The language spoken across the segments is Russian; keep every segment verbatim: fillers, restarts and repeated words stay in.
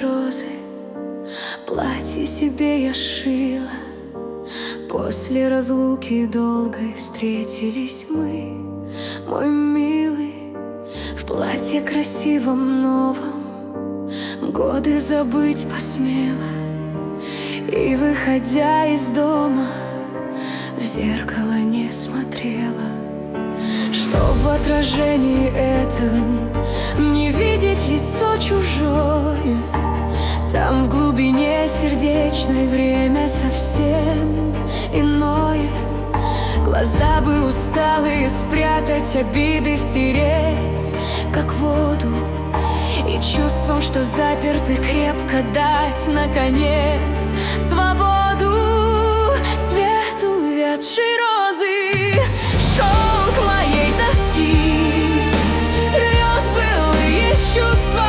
розы. Платье себе я шила. После разлуки долгой встретились мы, мой милый, в платье красивом новом. Годы забыть посмела, и, выходя из дома, в зеркало не смотрела, чтоб в отражении этом не видеть лицо чужое. Там в глубине сердечной время совсем иное. Глаза бы усталые спрятать, обиды стереть, как воду, и чувством, что заперты, крепко дать, наконец, свободу. Цвет увядшей розы, шелк моей тоски, рвет былые чувства.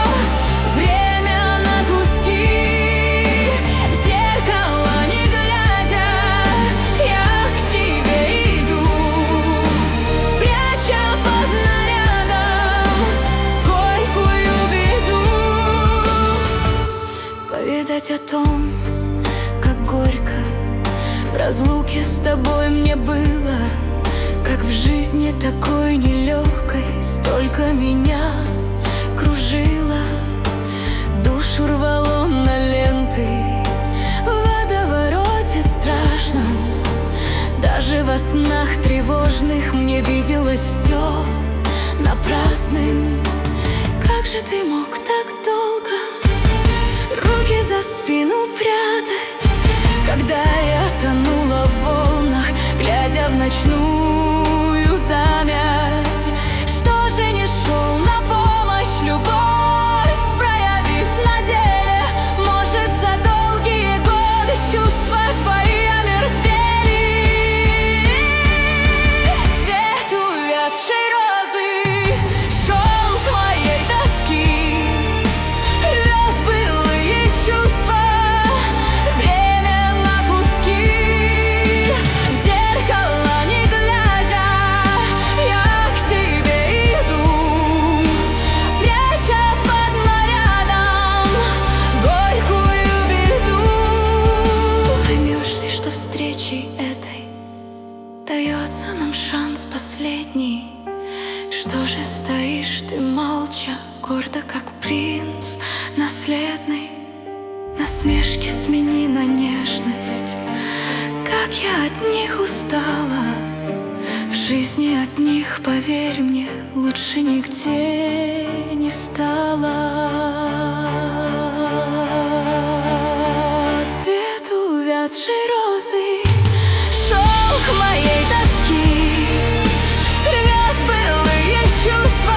О том, как горько в разлуке с тобой мне было, как в жизни такой нелегкой столько меня кружило. Душу рвало на ленты в водовороте страшном. Даже во снах тревожных мне виделось все напрасным. Как же ты мог так долго руки за спину прятать, когда я тонула в волнах, глядя в ночную замять? Что же не шел на помощь любовь, проявив на деле? Может, за долгие годы чувства твои омертвели? Цвет увядшей розы, шелк моей тоски, рвет былые чувства. Время на куски, в зеркало не глядя, я к тебе иду, пряча под нарядом горькую беду. Поймешь ли, что встречей этой дается нам шанс последний? Что же стоишь ты молча, гордо, как принц наследный? Насмешки смени на нежность, как я от них устала. В жизни от них, поверь мне, лучше нигде не стало. Цвет увядшей розы, шелк моей тоски, рвет былые чувства.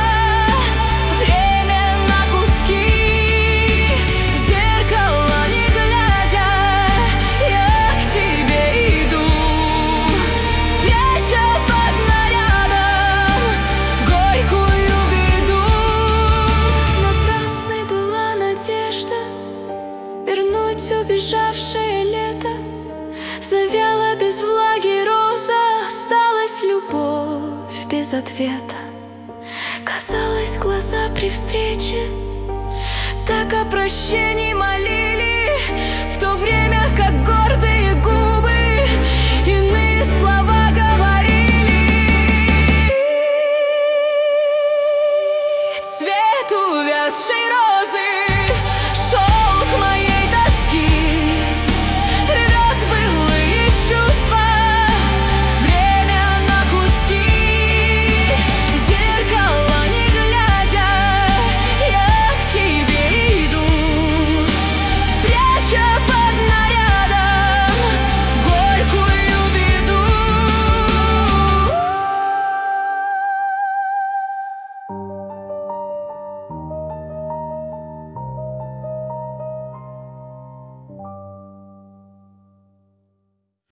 Убежавшее лето завяло без влаги роза, осталась любовь без ответа. Казалось, глаза при встрече так о прощении молили, в то время как гордые губы иные слова говорили. Цвет увядшей розы,